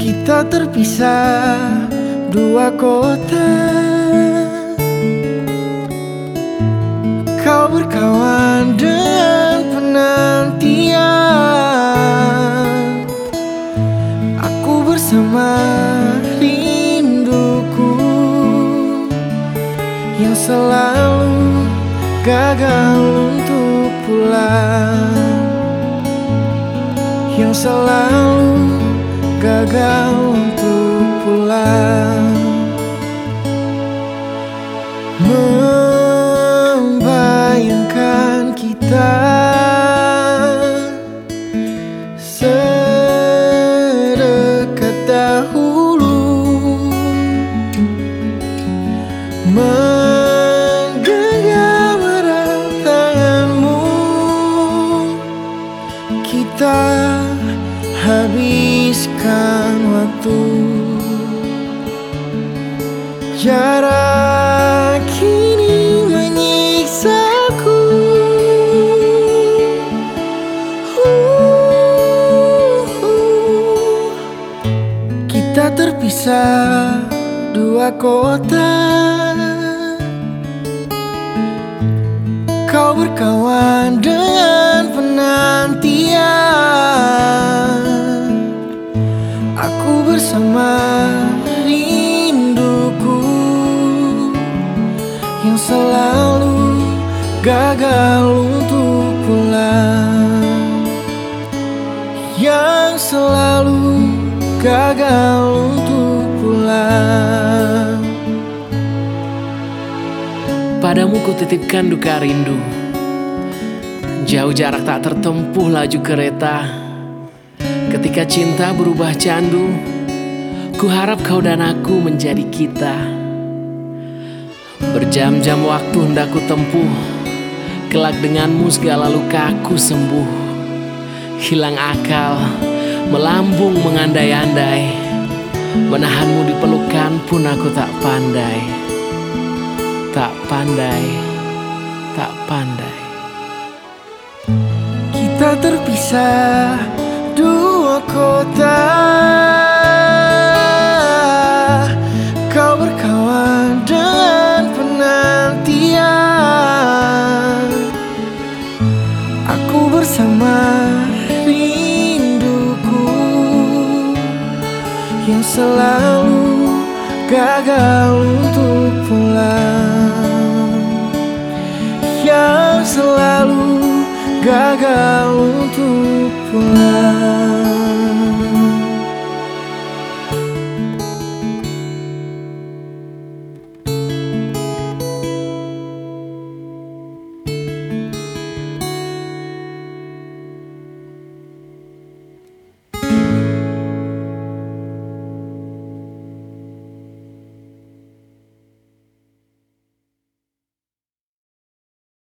Kita terpisah dua kota. Kau berkawan dengan penantian, aku bersama rinduku yang selalu gagal untuk pulang, yang selalu gagal untuk pulang. Membayangkan kita sedekat dahulu, menggenggam erat tanganmu. Kita habiskan waktu, jarak kini menyiksaku. Kita terpisah dua kota. Kau berkawan dengan penantian, aku bersama rinduku yang selalu gagal untuk pulang, yang selalu gagal untuk pulang. Padamu kutitipkan duka rindu, jauh jarak tak tertempuh laju kereta. Ketika cinta berubah candu, ku harap kau dan aku menjadi kita. Berjam-jam waktu hendak ku tempuh, kelak denganmu segala lukaku sembuh. Hilang akal, melambung mengandai-andai, menahanmu di pelukan pun aku tak pandai. Tak pandai, tak pandai. Kita terpisah dua kota. Kau berkawan dengan penantian, aku bersama rinduku yang selalu gagal untuk pulang, yang selalu gagal untuk pulang.